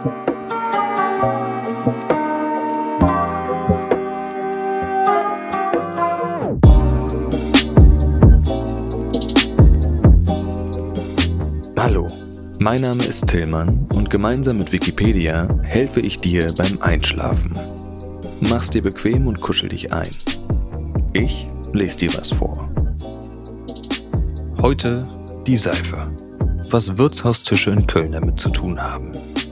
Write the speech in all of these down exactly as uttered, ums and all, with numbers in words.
Hallo, mein Name ist Tillmann und gemeinsam mit Wikipedia helfe ich dir beim Einschlafen. Mach's dir bequem und kuschel dich ein. Ich lese dir was vor. Heute die Seife. Was Wirtshaustische in Köln damit zu tun haben.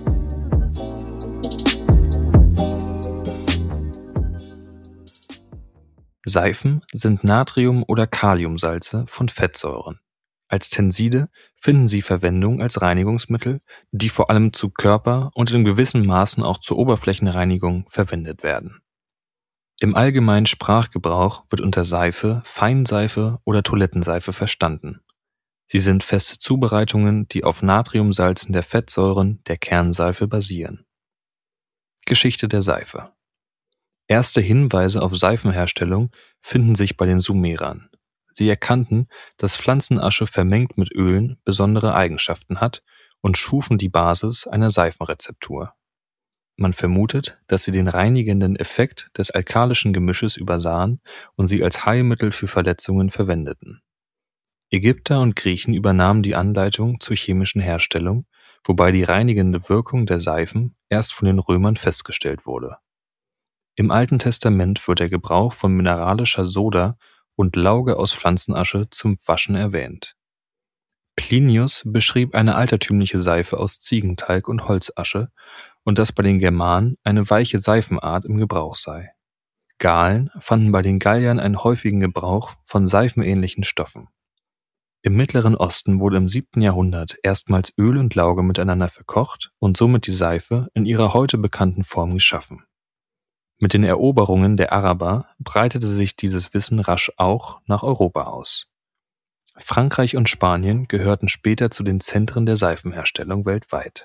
Seifen sind Natrium- oder Kaliumsalze von Fettsäuren. Als Tenside finden sie Verwendung als Reinigungsmittel, die vor allem zu Körper- und in gewissen Maßen auch zur Oberflächenreinigung verwendet werden. Im allgemeinen Sprachgebrauch wird unter Seife Feinseife oder Toilettenseife verstanden. Sie sind feste Zubereitungen, die auf Natriumsalzen der Fettsäuren der Kernseife basieren. Geschichte der Seife. Erste Hinweise auf Seifenherstellung finden sich bei den Sumerern. Sie erkannten, dass Pflanzenasche vermengt mit Ölen besondere Eigenschaften hat und schufen die Basis einer Seifenrezeptur. Man vermutet, dass sie den reinigenden Effekt des alkalischen Gemisches übersahen und sie als Heilmittel für Verletzungen verwendeten. Ägypter und Griechen übernahmen die Anleitung zur chemischen Herstellung, wobei die reinigende Wirkung der Seifen erst von den Römern festgestellt wurde. Im Alten Testament wird der Gebrauch von mineralischer Soda und Lauge aus Pflanzenasche zum Waschen erwähnt. Plinius beschrieb eine altertümliche Seife aus Ziegentalg und Holzasche und dass bei den Germanen eine weiche Seifenart im Gebrauch sei. Galen fanden bei den Galliern einen häufigen Gebrauch von seifenähnlichen Stoffen. Im Mittleren Osten wurde im siebten Jahrhundert erstmals Öl und Lauge miteinander verkocht und somit die Seife in ihrer heute bekannten Form geschaffen. Mit den Eroberungen der Araber breitete sich dieses Wissen rasch auch nach Europa aus. Frankreich und Spanien gehörten später zu den Zentren der Seifenherstellung weltweit.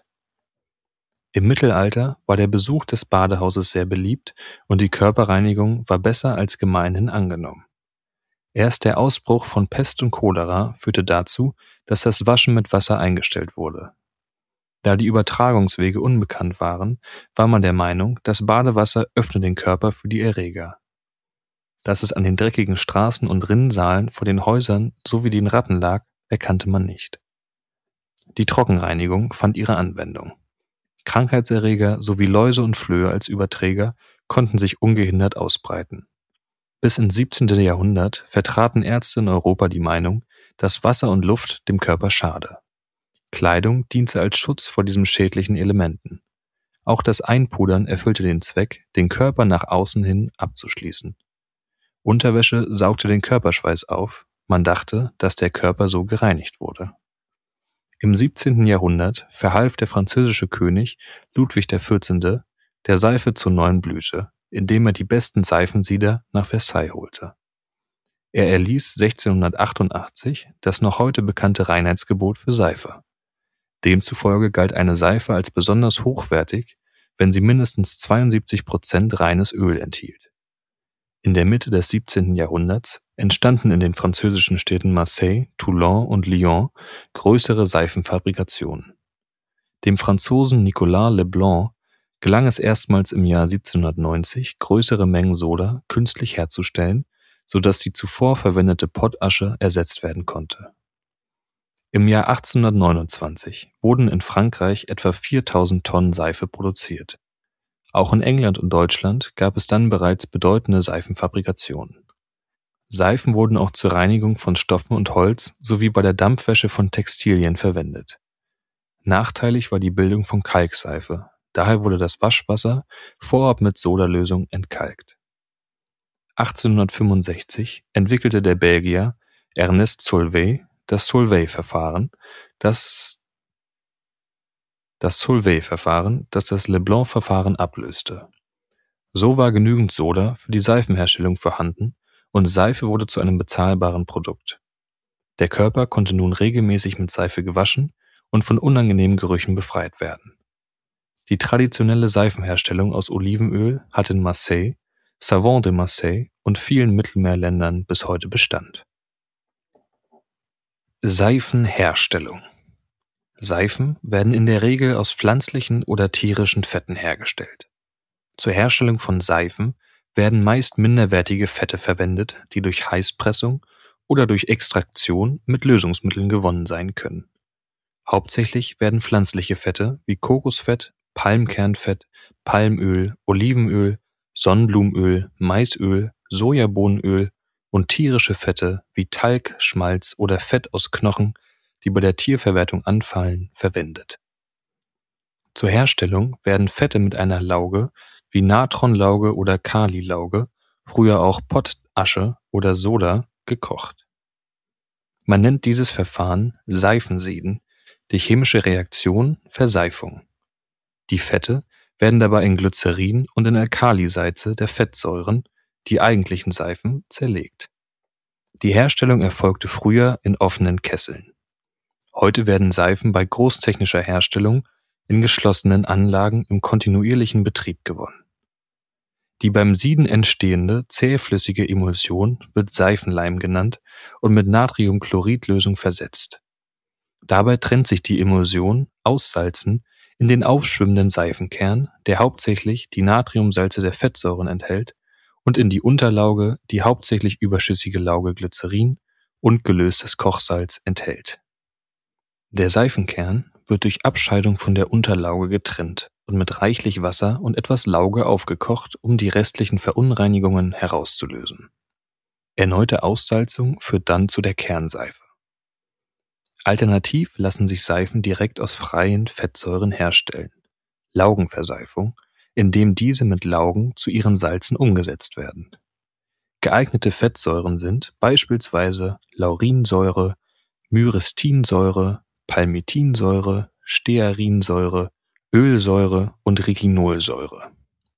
Im Mittelalter war der Besuch des Badehauses sehr beliebt und die Körperreinigung war besser als gemeinhin angenommen. Erst der Ausbruch von Pest und Cholera führte dazu, dass das Waschen mit Wasser eingestellt wurde. Da die Übertragungswege unbekannt waren, war man der Meinung, das Badewasser öffne den Körper für die Erreger. Dass es an den dreckigen Straßen und Rinnsalen vor den Häusern sowie den Ratten lag, erkannte man nicht. Die Trockenreinigung fand ihre Anwendung. Krankheitserreger sowie Läuse und Flöhe als Überträger konnten sich ungehindert ausbreiten. Bis ins siebzehnten Jahrhundert vertraten Ärzte in Europa die Meinung, dass Wasser und Luft dem Körper schade. Kleidung diente als Schutz vor diesen schädlichen Elementen. Auch das Einpudern erfüllte den Zweck, den Körper nach außen hin abzuschließen. Unterwäsche saugte den Körperschweiß auf, man dachte, dass der Körper so gereinigt wurde. Im siebzehnten Jahrhundert verhalf der französische König Ludwig der Vierzehnte der Seife zur neuen Blüte, indem er die besten Seifensieder nach Versailles holte. Er erließ sechzehnhundertachtundachtzig das noch heute bekannte Reinheitsgebot für Seife. Demzufolge galt eine Seife als besonders hochwertig, wenn sie mindestens zweiundsiebzig Prozent reines Öl enthielt. In der Mitte des siebzehnten Jahrhunderts entstanden in den französischen Städten Marseille, Toulon und Lyon größere Seifenfabrikationen. Dem Franzosen Nicolas Leblanc gelang es erstmals im Jahr siebzehnhundertneunzig, größere Mengen Soda künstlich herzustellen, sodass die zuvor verwendete Pottasche ersetzt werden konnte. Im Jahr achtzehnhundertneunundzwanzig wurden in Frankreich etwa viertausend Tonnen Seife produziert. Auch in England und Deutschland gab es dann bereits bedeutende Seifenfabrikationen. Seifen wurden auch zur Reinigung von Stoffen und Holz sowie bei der Dampfwäsche von Textilien verwendet. Nachteilig war die Bildung von Kalkseife, daher wurde das Waschwasser vorab mit Sodalösung entkalkt. achtzehnhundertfünfundsechzig entwickelte der Belgier Ernest Solvay das Solvay-Verfahren, das das Solvay-Verfahren, das das Leblanc-Verfahren ablöste. So war genügend Soda für die Seifenherstellung vorhanden und Seife wurde zu einem bezahlbaren Produkt. Der Körper konnte nun regelmäßig mit Seife gewaschen und von unangenehmen Gerüchen befreit werden. Die traditionelle Seifenherstellung aus Olivenöl hat in Marseille, Savon de Marseille und vielen Mittelmeerländern bis heute Bestand. Seifenherstellung. Seifen werden in der Regel aus pflanzlichen oder tierischen Fetten hergestellt. Zur Herstellung von Seifen werden meist minderwertige Fette verwendet, die durch Heißpressung oder durch Extraktion mit Lösungsmitteln gewonnen sein können. Hauptsächlich werden pflanzliche Fette wie Kokosfett, Palmkernfett, Palmöl, Olivenöl, Sonnenblumenöl, Maisöl, Sojabohnenöl und tierische Fette wie Talg, Schmalz oder Fett aus Knochen, die bei der Tierverwertung anfallen, verwendet. Zur Herstellung werden Fette mit einer Lauge wie Natronlauge oder Kalilauge, früher auch Pottasche oder Soda, gekocht. Man nennt dieses Verfahren Seifensieden, die chemische Reaktion Verseifung. Die Fette werden dabei in Glycerin und in Alkalisalze der Fettsäuren, die eigentlichen Seifen, zerlegt. Die Herstellung erfolgte früher in offenen Kesseln. Heute werden Seifen bei großtechnischer Herstellung in geschlossenen Anlagen im kontinuierlichen Betrieb gewonnen. Die beim Sieden entstehende zähflüssige Emulsion wird Seifenleim genannt und mit Natriumchloridlösung versetzt. Dabei trennt sich die Emulsion aus Salzen in den aufschwimmenden Seifenkern, der hauptsächlich die Natriumsalze der Fettsäuren enthält, und in die Unterlauge, die hauptsächlich überschüssige Lauge Glycerin und gelöstes Kochsalz enthält. Der Seifenkern wird durch Abscheidung von der Unterlauge getrennt und mit reichlich Wasser und etwas Lauge aufgekocht, um die restlichen Verunreinigungen herauszulösen. Erneute Aussalzung führt dann zu der Kernseife. Alternativ lassen sich Seifen direkt aus freien Fettsäuren herstellen, Laugenverseifung, indem diese mit Laugen zu ihren Salzen umgesetzt werden. Geeignete Fettsäuren sind beispielsweise Laurinsäure, Myristinsäure, Palmitinsäure, Stearinsäure, Ölsäure und Retinolsäure.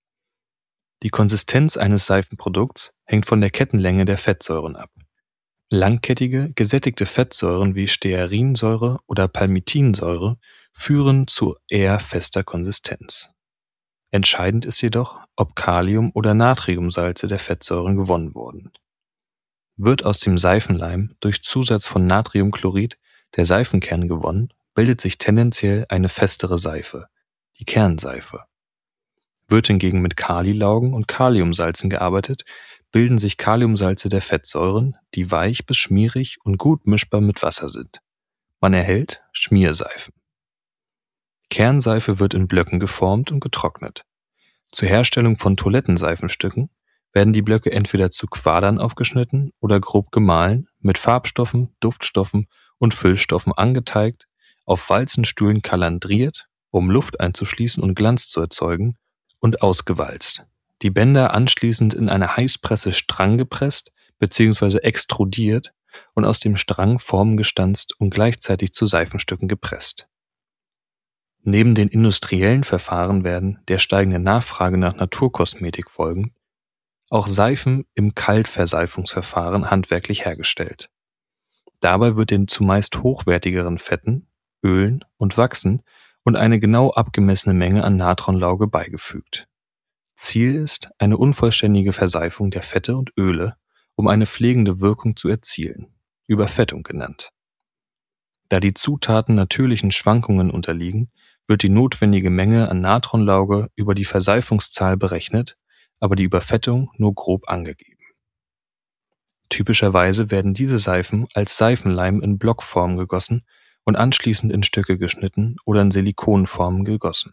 Die Konsistenz eines Seifenprodukts hängt von der Kettenlänge der Fettsäuren ab. Langkettige, gesättigte Fettsäuren wie Stearinsäure oder Palmitinsäure führen zu eher fester Konsistenz. Entscheidend ist jedoch, ob Kalium- oder Natriumsalze der Fettsäuren gewonnen wurden. Wird aus dem Seifenleim durch Zusatz von Natriumchlorid der Seifenkern gewonnen, bildet sich tendenziell eine festere Seife, die Kernseife. Wird hingegen mit Kalilaugen und Kaliumsalzen gearbeitet, bilden sich Kaliumsalze der Fettsäuren, die weich bis schmierig und gut mischbar mit Wasser sind. Man erhält Schmierseifen. Kernseife wird in Blöcken geformt und getrocknet. Zur Herstellung von Toilettenseifenstücken werden die Blöcke entweder zu Quadern aufgeschnitten oder grob gemahlen, mit Farbstoffen, Duftstoffen und Füllstoffen angeteigt, auf Walzenstühlen kalandriert, um Luft einzuschließen und Glanz zu erzeugen, und ausgewalzt. Die Bänder anschließend in eine Heißpresse Strang gepresst bzw. extrudiert und aus dem Strang Formen gestanzt und gleichzeitig zu Seifenstücken gepresst. Neben den industriellen Verfahren werden, der steigenden Nachfrage nach Naturkosmetik folgend, auch Seifen im Kaltverseifungsverfahren handwerklich hergestellt. Dabei wird den zumeist hochwertigeren Fetten, Ölen und Wachsen und eine genau abgemessene Menge an Natronlauge beigefügt. Ziel ist eine unvollständige Verseifung der Fette und Öle, um eine pflegende Wirkung zu erzielen, Überfettung genannt. Da die Zutaten natürlichen Schwankungen unterliegen, wird die notwendige Menge an Natronlauge über die Verseifungszahl berechnet, aber die Überfettung nur grob angegeben. Typischerweise werden diese Seifen als Seifenleim in Blockform gegossen und anschließend in Stücke geschnitten oder in Silikonformen gegossen.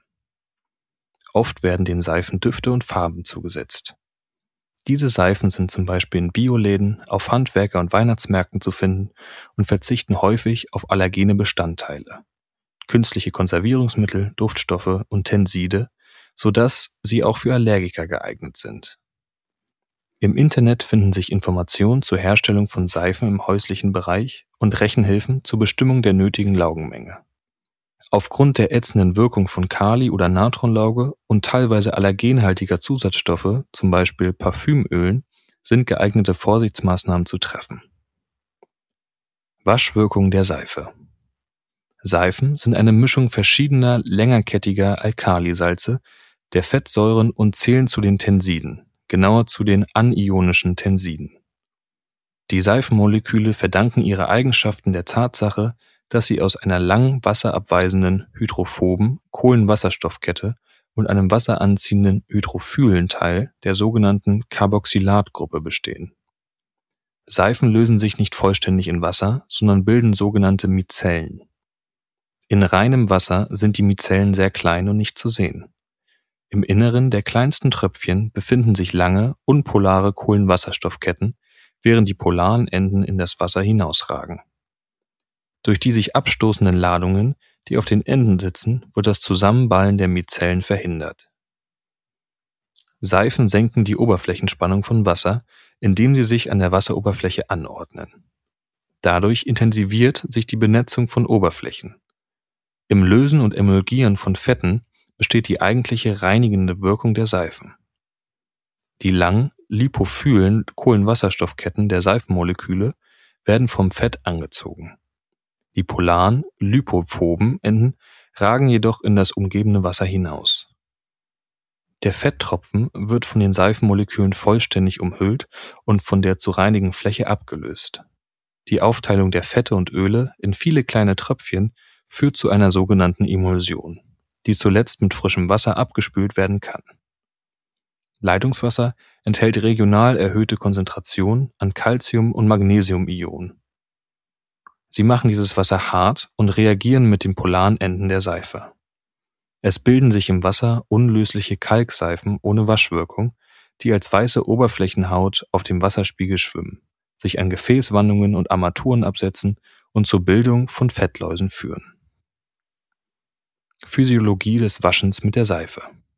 Oft werden den Seifen Düfte und Farben zugesetzt. Diese Seifen sind zum Beispiel in Bioläden, auf Handwerker- und Weihnachtsmärkten zu finden und verzichten häufig auf allergene Bestandteile, künstliche Konservierungsmittel, Duftstoffe und Tenside, sodass sie auch für Allergiker geeignet sind. Im Internet finden sich Informationen zur Herstellung von Seifen im häuslichen Bereich und Rechenhilfen zur Bestimmung der nötigen Laugenmenge. Aufgrund der ätzenden Wirkung von Kali- oder Natronlauge und teilweise allergenhaltiger Zusatzstoffe, zum Beispiel Parfümölen, sind geeignete Vorsichtsmaßnahmen zu treffen. Waschwirkung der Seife. Seifen sind eine Mischung verschiedener längerkettiger Alkalisalze der Fettsäuren und zählen zu den Tensiden, genauer zu den anionischen Tensiden. Die Seifenmoleküle verdanken ihre Eigenschaften der Tatsache, dass sie aus einer lang wasserabweisenden hydrophoben Kohlenwasserstoffkette und einem wasseranziehenden hydrophilen Teil der sogenannten Carboxylatgruppe bestehen. Seifen lösen sich nicht vollständig in Wasser, sondern bilden sogenannte Mizellen. In reinem Wasser sind die Mizellen sehr klein und nicht zu sehen. Im Inneren der kleinsten Tröpfchen befinden sich lange, unpolare Kohlenwasserstoffketten, während die polaren Enden in das Wasser hinausragen. Durch die sich abstoßenden Ladungen, die auf den Enden sitzen, wird das Zusammenballen der Mizellen verhindert. Seifen senken die Oberflächenspannung von Wasser, indem sie sich an der Wasseroberfläche anordnen. Dadurch intensiviert sich die Benetzung von Oberflächen. Im Lösen und Emulgieren von Fetten besteht die eigentliche reinigende Wirkung der Seifen. Die langen, lipophilen Kohlenwasserstoffketten der Seifenmoleküle werden vom Fett angezogen. Die polaren, lipophoben Enden ragen jedoch in das umgebende Wasser hinaus. Der Fetttropfen wird von den Seifenmolekülen vollständig umhüllt und von der zu reinigenden Fläche abgelöst. Die Aufteilung der Fette und Öle in viele kleine Tröpfchen führt zu einer sogenannten Emulsion, die zuletzt mit frischem Wasser abgespült werden kann. Leitungswasser enthält regional erhöhte Konzentrationen an Calcium- und Magnesium-Ionen. Sie machen dieses Wasser hart und reagieren mit den polaren Enden der Seife. Es bilden sich im Wasser unlösliche Kalkseifen ohne Waschwirkung, die als weiße Oberflächenhaut auf dem Wasserspiegel schwimmen, sich an Gefäßwandungen und Armaturen absetzen und zur Bildung von Fettläusen führen. Physiologie des Waschens mit der Seife.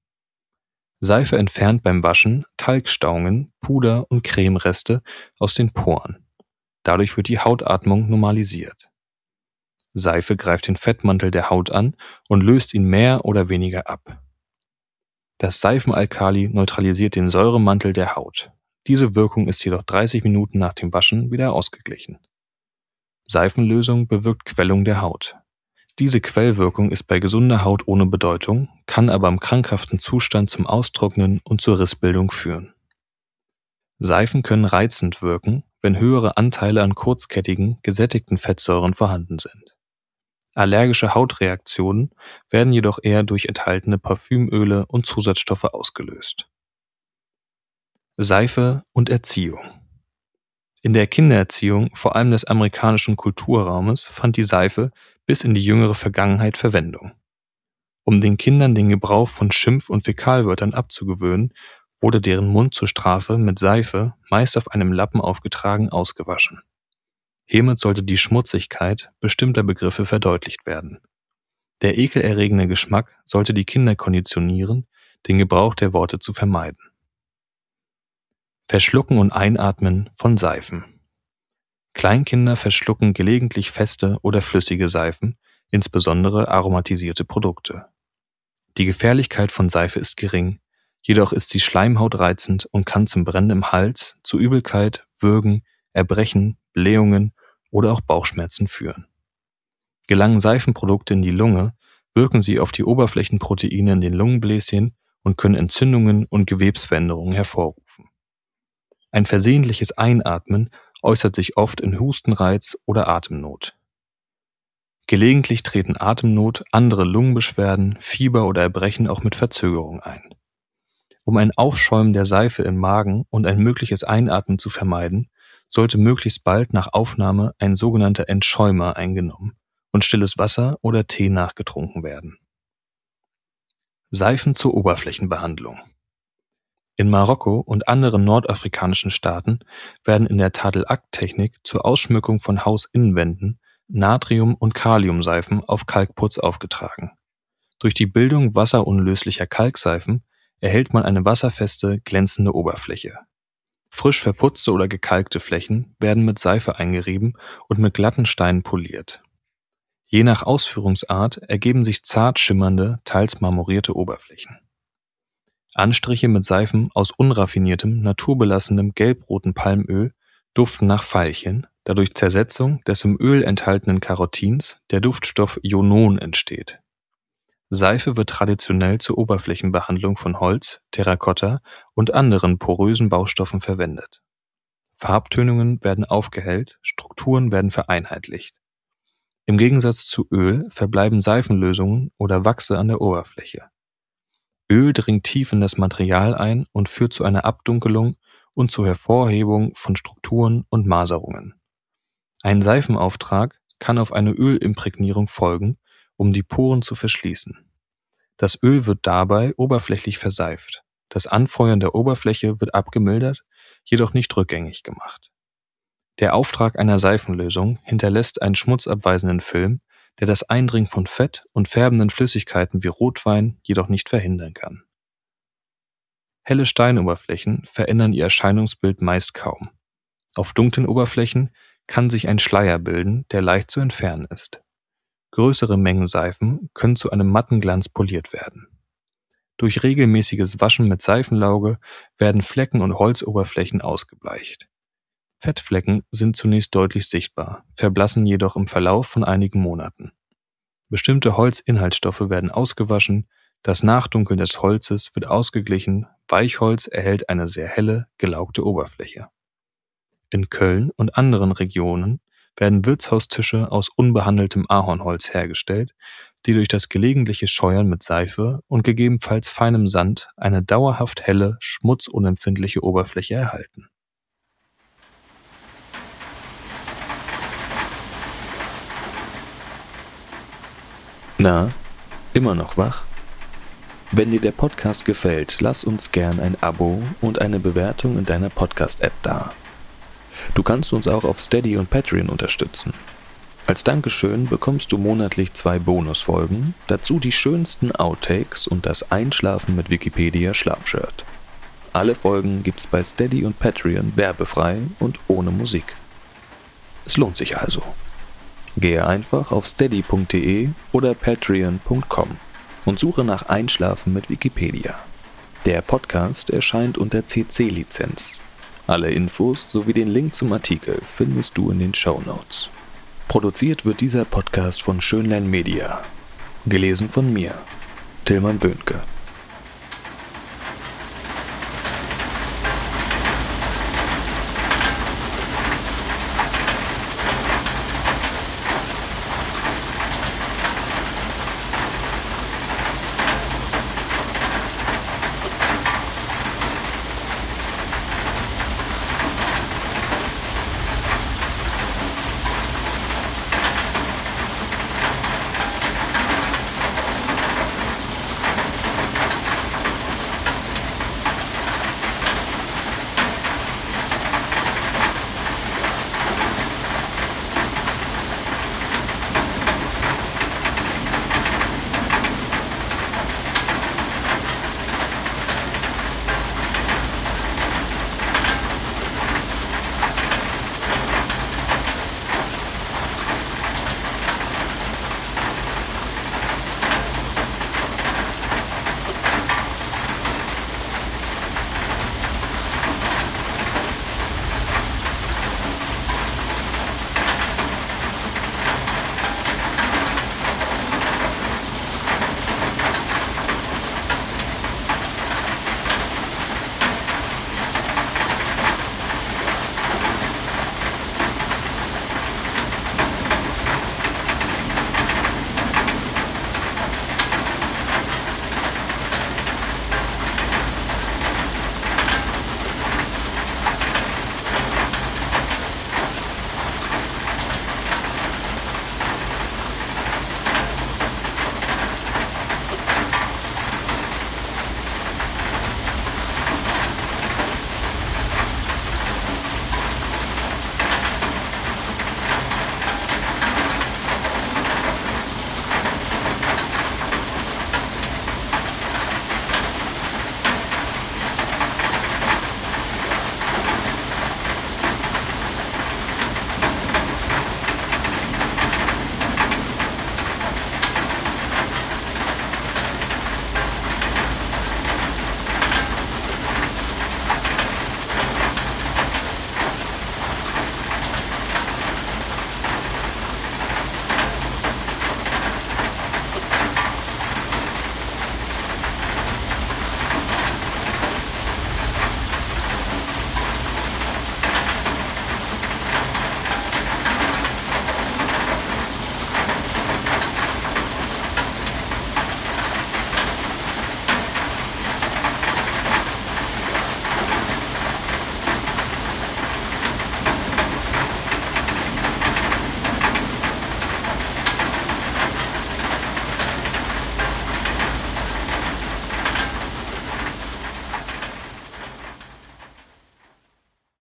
Seife entfernt beim Waschen Talgstauungen, Puder und Cremereste aus den Poren. Dadurch wird die Hautatmung normalisiert. Seife greift den Fettmantel der Haut an und löst ihn mehr oder weniger ab. Das Seifenalkali neutralisiert den Säuremantel der Haut. Diese Wirkung ist jedoch dreißig Minuten nach dem Waschen wieder ausgeglichen. Seifenlösung bewirkt Quellung der Haut. Diese Quellwirkung ist bei gesunder Haut ohne Bedeutung, kann aber im krankhaften Zustand zum Austrocknen und zur Rissbildung führen. Seifen können reizend wirken, wenn höhere Anteile an kurzkettigen, gesättigten Fettsäuren vorhanden sind. Allergische Hautreaktionen werden jedoch eher durch enthaltene Parfümöle und Zusatzstoffe ausgelöst. Seife und Erziehung. In der Kindererziehung, vor allem des amerikanischen Kulturraumes, fand die Seife bis in die jüngere Vergangenheit Verwendung. Um den Kindern den Gebrauch von Schimpf- und Fäkalwörtern abzugewöhnen, wurde deren Mund zur Strafe mit Seife, meist auf einem Lappen aufgetragen, ausgewaschen. Hiermit sollte die Schmutzigkeit bestimmter Begriffe verdeutlicht werden. Der ekelerregende Geschmack sollte die Kinder konditionieren, den Gebrauch der Worte zu vermeiden. Verschlucken und Einatmen von Seifen. Kleinkinder verschlucken gelegentlich feste oder flüssige Seifen, insbesondere aromatisierte Produkte. Die Gefährlichkeit von Seife ist gering, jedoch ist sie schleimhautreizend und kann zum Brennen im Hals, zu Übelkeit, Würgen, Erbrechen, Blähungen oder auch Bauchschmerzen führen. Gelangen Seifenprodukte in die Lunge, wirken sie auf die Oberflächenproteine in den Lungenbläschen und können Entzündungen und Gewebsveränderungen hervorrufen. Ein versehentliches Einatmen äußert sich oft in Hustenreiz oder Atemnot. Gelegentlich treten Atemnot, andere Lungenbeschwerden, Fieber oder Erbrechen auch mit Verzögerung ein. Um ein Aufschäumen der Seife im Magen und ein mögliches Einatmen zu vermeiden, sollte möglichst bald nach Aufnahme ein sogenannter Entschäumer eingenommen und stilles Wasser oder Tee nachgetrunken werden. Seifen zur Oberflächenbehandlung. In Marokko und anderen nordafrikanischen Staaten werden in der Tadel-Akt-Technik zur Ausschmückung von Hausinnenwänden Natrium- und Kaliumseifen auf Kalkputz aufgetragen. Durch die Bildung wasserunlöslicher Kalkseifen erhält man eine wasserfeste, glänzende Oberfläche. Frisch verputzte oder gekalkte Flächen werden mit Seife eingerieben und mit glatten Steinen poliert. Je nach Ausführungsart ergeben sich zart schimmernde, teils marmorierte Oberflächen. Anstriche mit Seifen aus unraffiniertem, naturbelassenem gelbroten Palmöl duften nach Veilchen, da durch Zersetzung des im Öl enthaltenen Carotins der Duftstoff Ionon entsteht. Seife wird traditionell zur Oberflächenbehandlung von Holz, Terrakotta und anderen porösen Baustoffen verwendet. Farbtönungen werden aufgehellt, Strukturen werden vereinheitlicht. Im Gegensatz zu Öl verbleiben Seifenlösungen oder Wachse an der Oberfläche. Öl dringt tief in das Material ein und führt zu einer Abdunkelung und zur Hervorhebung von Strukturen und Maserungen. Ein Seifenauftrag kann auf eine Ölimprägnierung folgen, um die Poren zu verschließen. Das Öl wird dabei oberflächlich verseift. Das Anfeuern der Oberfläche wird abgemildert, jedoch nicht rückgängig gemacht. Der Auftrag einer Seifenlösung hinterlässt einen schmutzabweisenden Film, der das Eindringen von Fett und färbenden Flüssigkeiten wie Rotwein jedoch nicht verhindern kann. Helle Steinoberflächen verändern ihr Erscheinungsbild meist kaum. Auf dunklen Oberflächen kann sich ein Schleier bilden, der leicht zu entfernen ist. Größere Mengen Seifen können zu einem matten Glanz poliert werden. Durch regelmäßiges Waschen mit Seifenlauge werden Flecken und Holzoberflächen ausgebleicht. Fettflecken sind zunächst deutlich sichtbar, verblassen jedoch im Verlauf von einigen Monaten. Bestimmte Holzinhaltsstoffe werden ausgewaschen, das Nachdunkeln des Holzes wird ausgeglichen, Weichholz erhält eine sehr helle, gelaugte Oberfläche. In Köln und anderen Regionen werden Wirtshaustische aus unbehandeltem Ahornholz hergestellt, die durch das gelegentliche Scheuern mit Seife und gegebenenfalls feinem Sand eine dauerhaft helle, schmutzunempfindliche Oberfläche erhalten. Na, immer noch wach? Wenn dir der Podcast gefällt, lass uns gern ein Abo und eine Bewertung in deiner Podcast-App da. Du kannst uns auch auf Steady und Patreon unterstützen. Als Dankeschön bekommst du monatlich zwei Bonusfolgen, dazu die schönsten Outtakes und das Einschlafen mit Wikipedia Schlafshirt. Alle Folgen gibt's bei Steady und Patreon werbefrei und ohne Musik. Es lohnt sich also. Gehe einfach auf steady punkt de oder patreon punkt com und suche nach Einschlafen mit Wikipedia. Der Podcast erscheint unter C C-Lizenz. Alle Infos sowie den Link zum Artikel findest du in den Shownotes. Produziert wird dieser Podcast von Schönlein Media. Gelesen von mir, Tilman Böhnke.